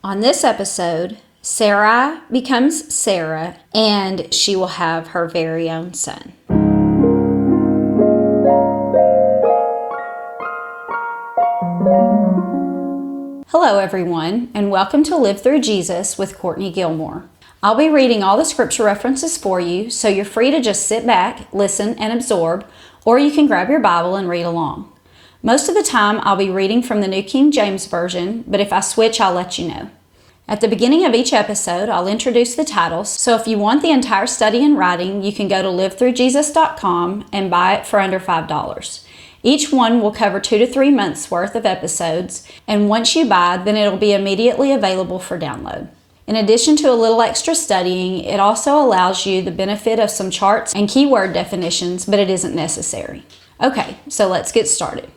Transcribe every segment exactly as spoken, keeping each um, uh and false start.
On this episode, Sarai becomes Sarah, and she will have her very own son. Hello everyone, and welcome to Live Through Jesus with Courtney Gilmore. I'll be reading all the scripture references for you, so you're free to just sit back, listen, and absorb, or you can grab your Bible and read along. Most of the time, I'll be reading from the New King James Version, but if I switch, I'll let you know. At the beginning of each episode, I'll introduce the titles, so if you want the entire study in writing, you can go to live through jesus dot com and buy it for under five dollars. Each one will cover two to three months worth of episodes, and once you buy, then it'll be immediately available for download. In addition to a little extra studying, it also allows you the benefit of some charts and keyword definitions, but it isn't necessary. Okay, so let's get started.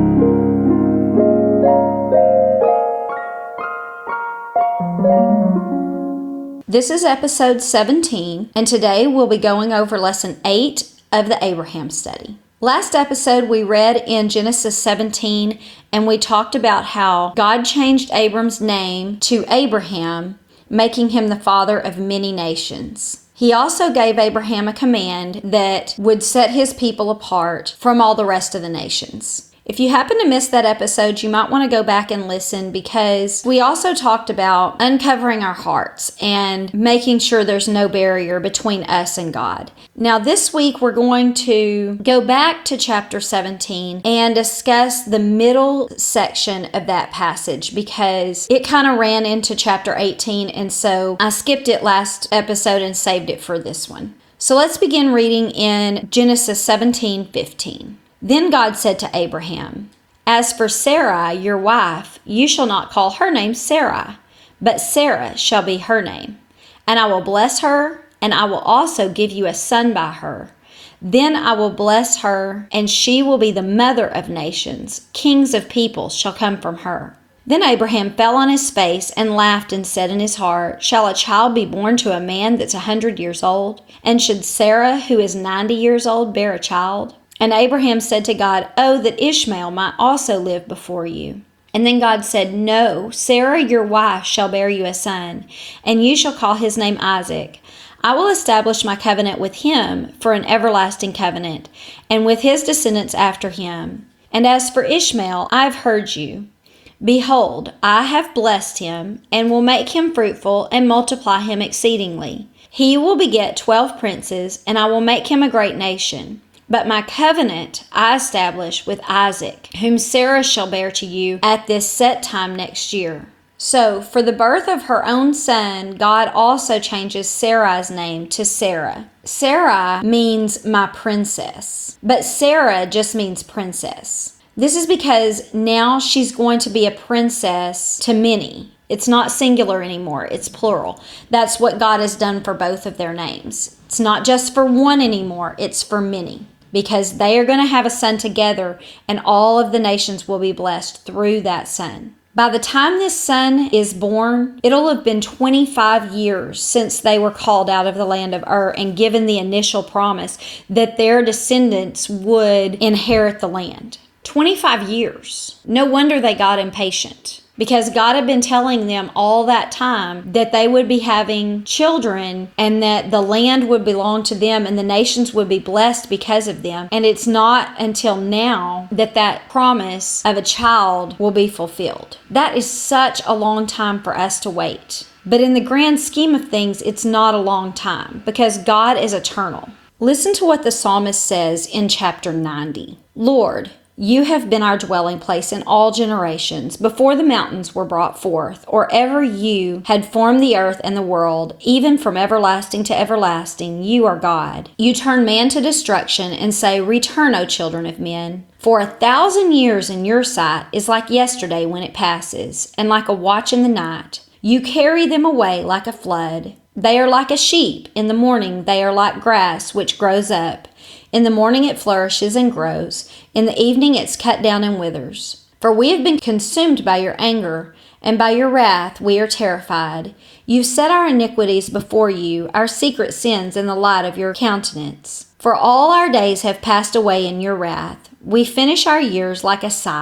This is episode seventeen, and today we'll be going over lesson eight of the Abraham study. Last episode we read in Genesis seventeen, and we talked about how God changed Abram's name to Abraham, making him the father of many nations. He also gave Abraham a command that would set his people apart from all the rest of the nations. If you happen to miss that episode, you might want to go back and listen, because we also talked about uncovering our hearts and making sure there's no barrier between us and God. Now this week we're going to go back to chapter seventeen and discuss the middle section of that passage, because it kind of ran into chapter eighteen, and so I skipped it last episode and saved it for this one. So let's begin reading in Genesis seventeen fifteen. Then God said to Abraham, "As for Sarai, your wife, you shall not call her name Sarai, but Sarah shall be her name. And I will bless her, and I will also give you a son by her. Then I will bless her, and she will be the mother of nations. Kings of peoples shall come from her." Then Abraham fell on his face and laughed and said in his heart, "Shall a child be born to a man that's a hundred years old? And should Sarah, who is ninety years old, bear a child?" And Abraham said to God, "Oh, that Ishmael might also live before you." And then God said, "No, Sarah your wife shall bear you a son, and you shall call his name Isaac. I will establish my covenant with him for an everlasting covenant, and with his descendants after him. And as for Ishmael, I have heard you. Behold, I have blessed him, and will make him fruitful, and multiply him exceedingly. He will beget twelve princes, and I will make him a great nation. But my covenant I establish with Isaac, whom Sarah shall bear to you at this set time next year." So, for the birth of her own son, God also changes Sarai's name to Sarah. Sarai means my princess, but Sarah just means princess. This is because now she's going to be a princess to many. It's not singular anymore, it's plural. That's what God has done for both of their names. It's not just for one anymore, it's for many, because they are going to have a son together, and all of the nations will be blessed through that son. By the time this son is born, it'll have been twenty-five years since they were called out of the land of Ur and given the initial promise that their descendants would inherit the land. twenty-five years. No wonder they got impatient, because God had been telling them all that time that they would be having children and that the land would belong to them and the nations would be blessed because of them. And it's not until now that that promise of a child will be fulfilled. That is such a long time for us to wait. But in the grand scheme of things, it's not a long time, because God is eternal. Listen to what the psalmist says in chapter ninety. "Lord, you have been our dwelling place in all generations, before the mountains were brought forth, or ever you had formed the earth and the world. Even from everlasting to everlasting, you are God. You turn man to destruction and say, 'Return, O children of men.' For a thousand years in your sight is like yesterday when it passes, and like a watch in the night. You carry them away like a flood. They are like a sheep. In the morning they are like grass which grows up. In the morning it flourishes and grows. In the evening it's cut down and withers. For we have been consumed by your anger, and by your wrath we are terrified. You set our iniquities before you, our secret sins in the light of your countenance. For all our days have passed away in your wrath. We finish our years like a sigh.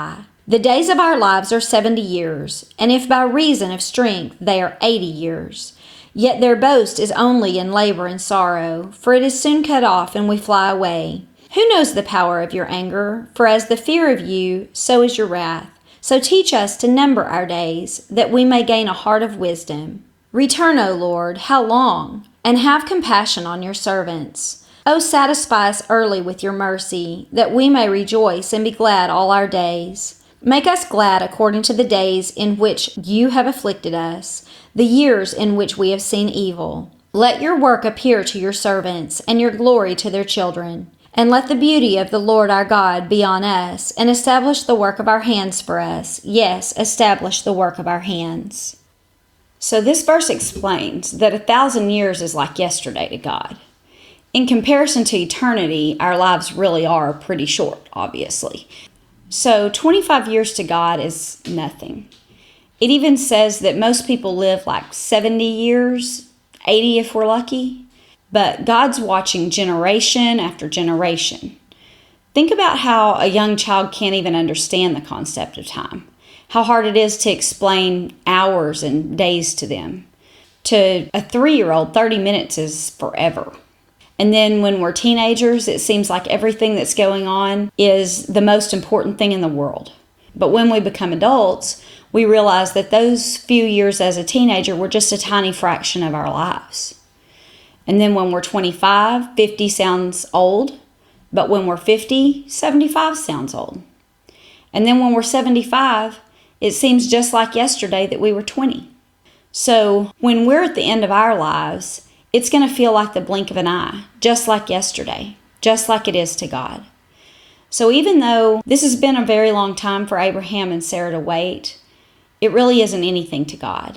The days of our lives are seventy years, and if by reason of strength they are eighty years. Yet their boast is only in labor and sorrow, for it is soon cut off, and we fly away. Who knows the power of your anger? For as the fear of you, so is your wrath. So teach us to number our days, that we may gain a heart of wisdom. Return, O Lord, how long? And have compassion on your servants. O satisfy us early with your mercy, that we may rejoice and be glad all our days. Make us glad according to the days in which you have afflicted us, the years in which we have seen evil. Let your work appear to your servants, and your glory to their children. And let the beauty of the Lord our God be on us, and establish the work of our hands for us. Yes, establish the work of our hands. So this verse explains that a thousand years is like yesterday to God. In comparison to eternity, our lives really are pretty short, obviously. So twenty-five years to God is nothing. It even says that most people live like seventy years, eighty if we're lucky. But God's watching generation after generation. Think about how a young child can't even understand the concept of time. How hard it is to explain hours and days to them. To a three-year-old, thirty minutes is forever. And then when we're teenagers, it seems like everything that's going on is the most important thing in the world. But when we become adults, we realize that those few years as a teenager were just a tiny fraction of our lives. And then when we're twenty-five, fifty sounds old. But when we're fifty, seventy-five sounds old. And then when we're seventy-five, it seems just like yesterday that we were twenty. So when we're at the end of our lives, it's going to feel like the blink of an eye, just like yesterday, just like it is to God. So even though this has been a very long time for Abraham and Sarah to wait, it really isn't anything to God.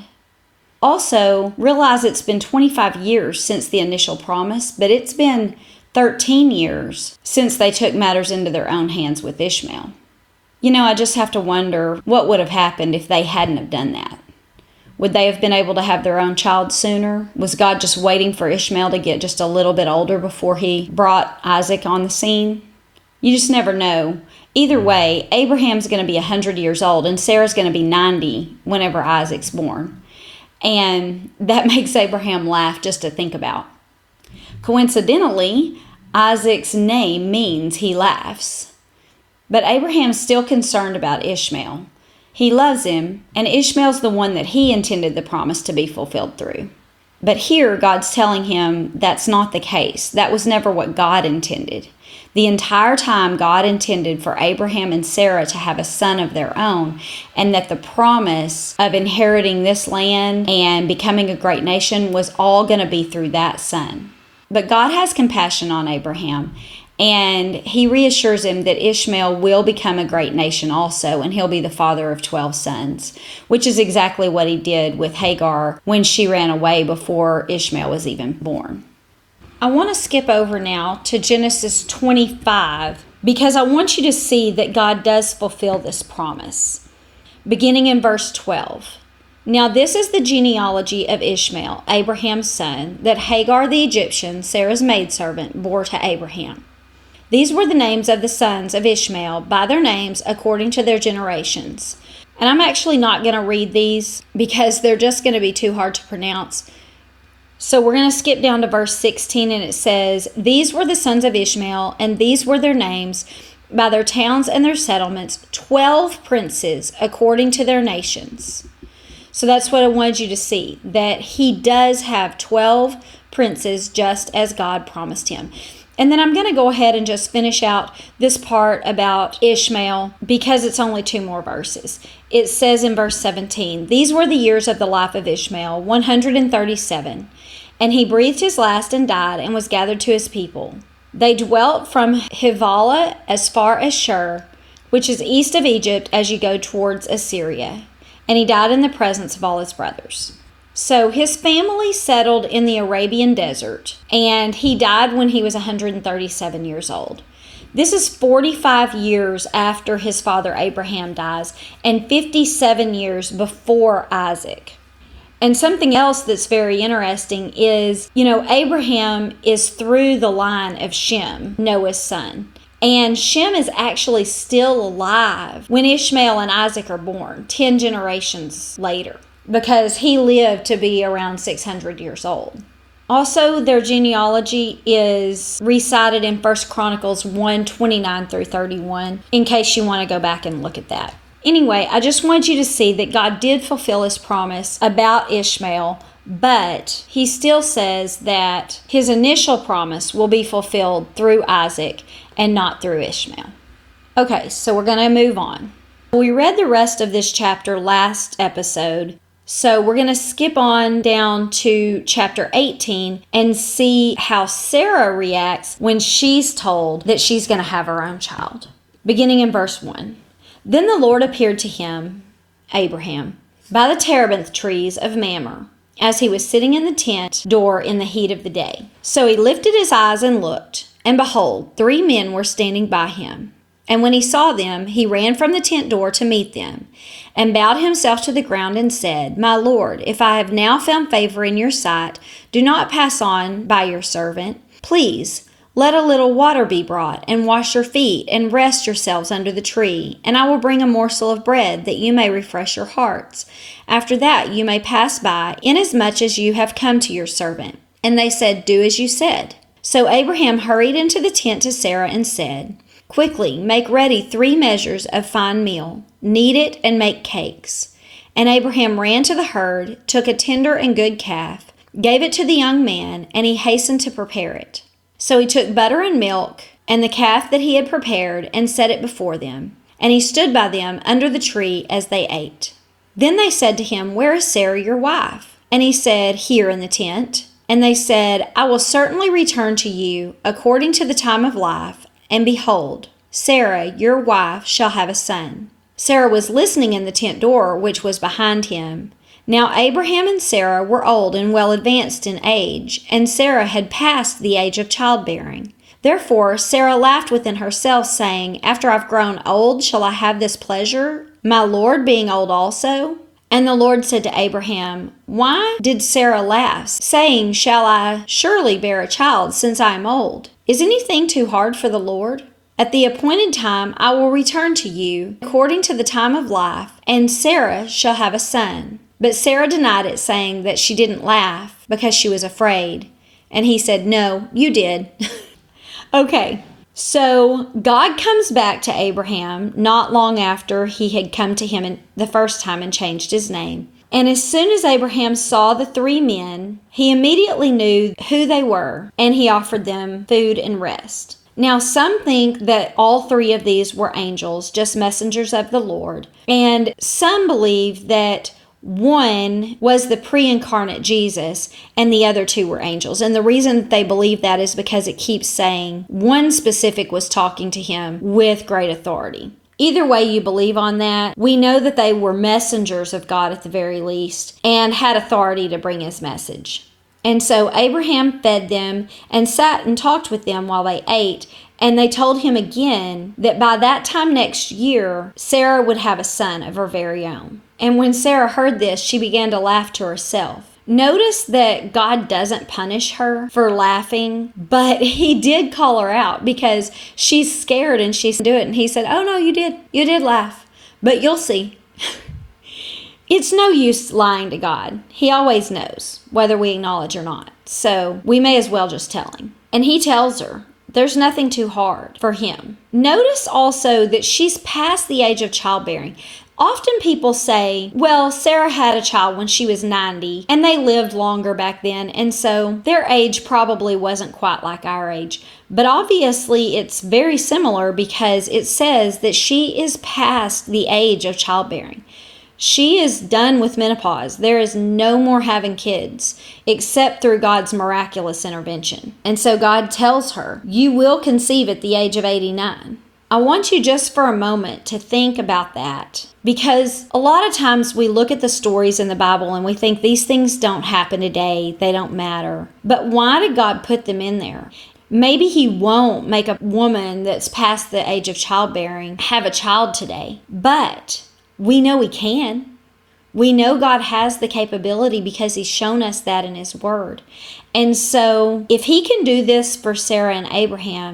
Also, realize it's been twenty-five years since the initial promise, but it's been thirteen years since they took matters into their own hands with Ishmael. You know, I just have to wonder what would have happened if they hadn't have done that. Would they have been able to have their own child sooner? Was God just waiting for Ishmael to get just a little bit older before he brought Isaac on the scene? You just never know. Either way, Abraham's going to be one hundred years old and Sarah's going to be ninety whenever Isaac's born. And that makes Abraham laugh just to think about. Coincidentally, Isaac's name means he laughs. But Abraham's still concerned about Ishmael. He loves him, and Ishmael's the one that he intended the promise to be fulfilled through. But here, God's telling him that's not the case. That was never what God intended. The entire time, God intended for Abraham and Sarah to have a son of their own, and that the promise of inheriting this land and becoming a great nation was all going to be through that son. But God has compassion on Abraham, and he reassures him that Ishmael will become a great nation also, and he'll be the father of twelve sons, which is exactly what he did with Hagar when she ran away before Ishmael was even born. I want to skip over now to Genesis twenty-five because I want you to see that God does fulfill this promise. Beginning in verse twelve. Now this is the genealogy of Ishmael, Abraham's son, that Hagar the Egyptian, Sarah's maidservant, bore to Abraham. These were the names of the sons of Ishmael by their names according to their generations. And I'm actually not going to read these because they're just going to be too hard to pronounce. So we're going to skip down to verse sixteen, and it says, These were the sons of Ishmael, and these were their names by their towns and their settlements, twelve princes according to their nations. So that's what I wanted you to see, that he does have twelve princes just as God promised him. And then I'm going to go ahead and just finish out this part about Ishmael because it's only two more verses. It says in verse seventeen, These were the years of the life of Ishmael, one hundred thirty-seven. And he breathed his last and died and was gathered to his people. They dwelt from Havilah as far as Shur, which is east of Egypt as you go towards Assyria. And he died in the presence of all his brothers. So his family settled in the Arabian desert, and he died when he was one hundred thirty-seven years old. This is forty-five years after his father Abraham dies, and fifty-seven years before Isaac. And something else that's very interesting is, you know, Abraham is through the line of Shem, Noah's son. And Shem is actually still alive when Ishmael and Isaac are born, ten generations later, because he lived to be around six hundred years old. Also, their genealogy is recited in First Chronicles one, twenty-nine through thirty-one, in case you want to go back and look at that. Anyway, I just want you to see that God did fulfill his promise about Ishmael, but he still says that his initial promise will be fulfilled through Isaac and not through Ishmael. Okay, so we're going to move on. We read the rest of this chapter last episode, so we're going to skip on down to chapter eighteen and see how Sarah reacts when she's told that she's going to have her own child. Beginning in verse one. Then the Lord appeared to him, Abraham, by the terebinth trees of Mamre, as he was sitting in the tent door in the heat of the day. So he lifted his eyes and looked, and behold, three men were standing by him. And when he saw them, he ran from the tent door to meet them, and bowed himself to the ground and said, My Lord, if I have now found favor in your sight, do not pass on by your servant. Please, let a little water be brought, and wash your feet, and rest yourselves under the tree, and I will bring a morsel of bread, that you may refresh your hearts. After that you may pass by, inasmuch as you have come to your servant. And they said, Do as you said. So Abraham hurried into the tent to Sarah and said, Quickly, make ready three measures of fine meal, knead it, and make cakes. And Abraham ran to the herd, took a tender and good calf, gave it to the young man, and he hastened to prepare it. So he took butter and milk, and the calf that he had prepared, and set it before them. And he stood by them under the tree as they ate. Then they said to him, Where is Sarah your wife? And he said, Here in the tent. And they said, I will certainly return to you according to the time of life, and behold, Sarah your wife shall have a son. Sarah was listening in the tent door, which was behind him. Now Abraham and Sarah were old and well advanced in age, and Sarah had passed the age of childbearing. Therefore Sarah laughed within herself, saying, After I've grown old, shall I have this pleasure, my Lord being old also? And the Lord said to Abraham, Why did Sarah laugh, saying, Shall I surely bear a child, since I am old? Is anything too hard for the Lord? At the appointed time I will return to you, according to the time of life, and Sarah shall have a son. But Sarah denied it, saying that she didn't laugh because she was afraid. And he said, No, you did. Okay, so God comes back to Abraham not long after he had come to him the first time and changed his name. And as soon as Abraham saw the three men, he immediately knew who they were, and he offered them food and rest. Now, some think that all three of these were angels, just messengers of the Lord. And some believe that one was the pre-incarnate Jesus and the other two were angels. And the reason that they believe that is because it keeps saying one specific was talking to him with great authority. Either way you believe on that, we know that they were messengers of God at the very least and had authority to bring his message. And so Abraham fed them and sat and talked with them while they ate. And they told him again that by that time next year, Sarah would have a son of her very own. And when Sarah heard this, she began to laugh to herself. Notice that God doesn't punish her for laughing, but he did call her out because she's scared and she's do it. And he said, Oh no, you did. You did laugh, but you'll see. It's no use lying to God. He always knows, whether we acknowledge or not. So we may as well just tell him. And he tells her, there's nothing too hard for him. Notice also that she's past the age of childbearing. Often people say, well, Sarah had a child when she was ninety, and they lived longer back then, and so their age probably wasn't quite like our age. But obviously it's very similar because it says that she is past the age of childbearing. She is done with menopause. There is no more having kids except through God's miraculous intervention. And so God tells her, you will conceive at the age of eighty-nine. I want you just for a moment to think about that, because a lot of times we look at the stories in the Bible and we think these things don't happen today, they don't matter. But why did God put them in there? Maybe he won't make a woman that's past the age of childbearing have a child today, but we know he can. We know God has the capability because he's shown us that in his word. And so if he can do this for Sarah and Abraham,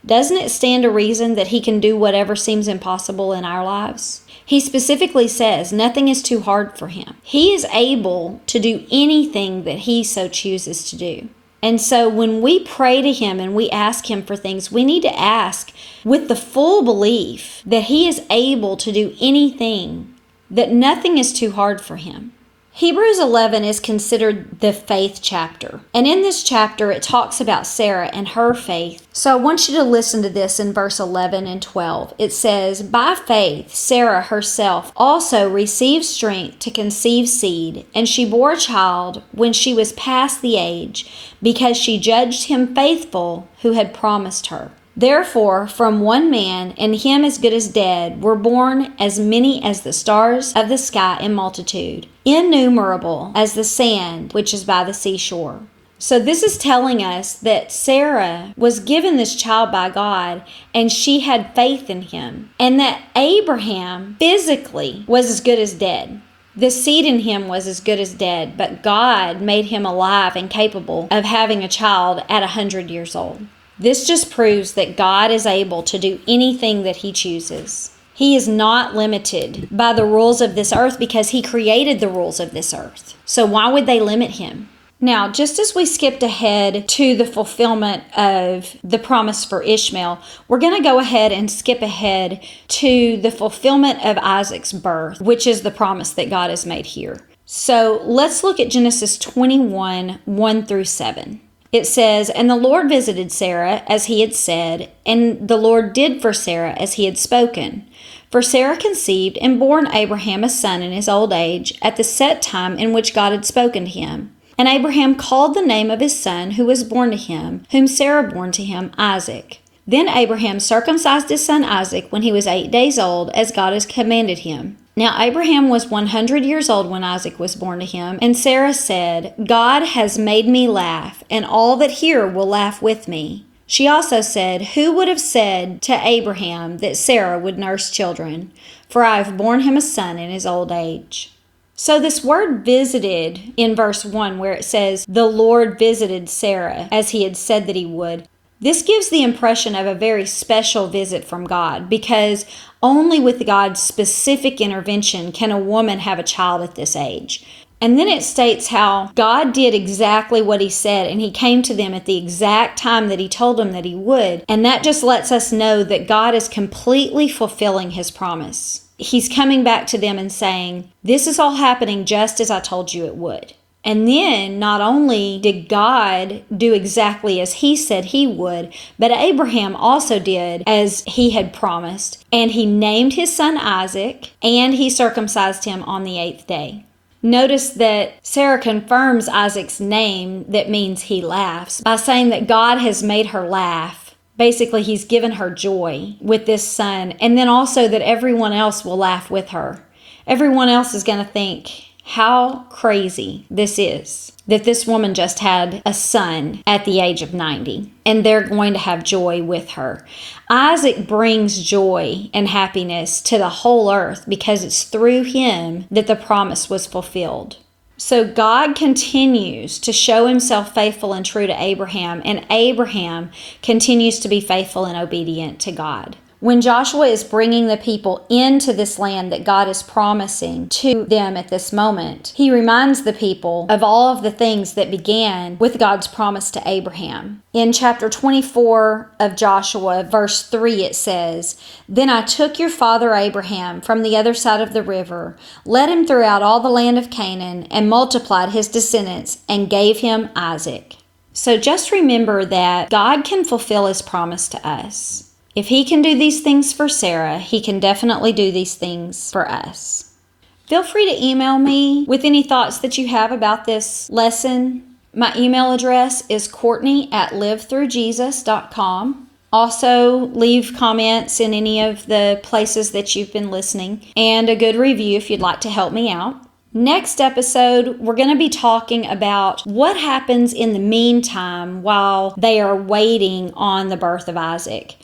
doesn't it stand to reason that he can do whatever seems impossible in our lives? He specifically says nothing is too hard for him. He is able to do anything that he so chooses to do. And so when we pray to him and we ask him for things, we need to ask with the full belief that he is able to do anything, that nothing is too hard for him. Hebrews eleven is considered the faith chapter. And in this chapter, it talks about Sarah and her faith. So I want you to listen to this in verse eleven and twelve. It says, "By faith, Sarah herself also received strength to conceive seed, and she bore a child when she was past the age, because she judged him faithful who had promised her. Therefore, from one man, and him as good as dead, were born as many as the stars of the sky in multitude, innumerable as the sand which is by the seashore." So this is telling us that Sarah was given this child by God, and she had faith in him, and that Abraham physically was as good as dead. The seed in him was as good as dead, but God made him alive and capable of having a child at a hundred years old. This just proves that God is able to do anything that he chooses. He is not limited by the rules of this earth because he created the rules of this earth. So why would they limit him? Now, just as we skipped ahead to the fulfillment of the promise for Ishmael, we're going to go ahead and skip ahead to the fulfillment of Isaac's birth, which is the promise that God has made here. So let's look at Genesis twenty-one, one through seven. It says, "And the Lord visited Sarah as he had said, and the Lord did for Sarah as he had spoken. For Sarah conceived and bore Abraham a son in his old age, at the set time in which God had spoken to him. And Abraham called the name of his son who was born to him, whom Sarah bore to him, Isaac. Then Abraham circumcised his son Isaac when he was eight days old, as God has commanded him. Now Abraham was one hundred years old when Isaac was born to him, and Sarah said, God has made me laugh, and all that hear will laugh with me. She also said, Who would have said to Abraham that Sarah would nurse children? For I have borne him a son in his old age." So this word visited in verse one, where it says, "The Lord visited Sarah as he had said that he would," this gives the impression of a very special visit from God, because only with God's specific intervention can a woman have a child at this age. And then it states how God did exactly what he said, and he came to them at the exact time that he told them that he would. And that just lets us know that God is completely fulfilling his promise. He's coming back to them and saying, this is all happening just as I told you it would. And then not only did God do exactly as he said he would, but Abraham also did as he had promised. And he named his son Isaac, and he circumcised him on the eighth day. Notice that Sarah confirms Isaac's name, that means he laughs, by saying that God has made her laugh. Basically, he's given her joy with this son, and then also that everyone else will laugh with her. Everyone else is going to think how crazy this is, that this woman just had a son at the age of ninety, and they're going to have joy with her. Isaac brings joy and happiness to the whole earth because it's through him that the promise was fulfilled. So God continues to show himself faithful and true to Abraham, and Abraham continues to be faithful and obedient to God. When Joshua is bringing the people into this land that God is promising to them at this moment, he reminds the people of all of the things that began with God's promise to Abraham. In chapter twenty-four of Joshua, verse three, it says, Then I took your father Abraham from the other side of the river, led him throughout all the land of Canaan, and multiplied his descendants, and gave him Isaac. So just remember that God can fulfill his promise to us. If he can do these things for Sarah, he can definitely do these things for us. Feel free to email me with any thoughts that you have about this lesson. My email address is Courtney at live through jesus dot com. Also, leave comments in any of the places that you've been listening, and a good review if you'd like to help me out. Next episode, we're going to be talking about what happens in the meantime while they are waiting on the birth of Isaac.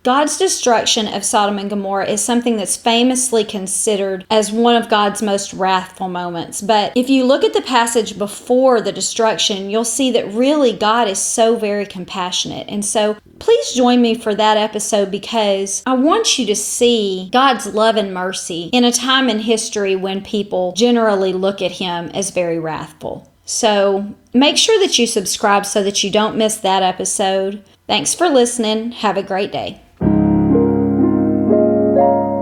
God's destruction of Sodom and Gomorrah is something that's famously considered as one of God's most wrathful moments. But if you look at the passage before the destruction, you'll see that really God is so very compassionate. And so please join me for that episode, because I want you to see God's love and mercy in a time in history when people generally look at him as very wrathful. So make sure that you subscribe so that you don't miss that episode. Thanks for listening. Have a great day.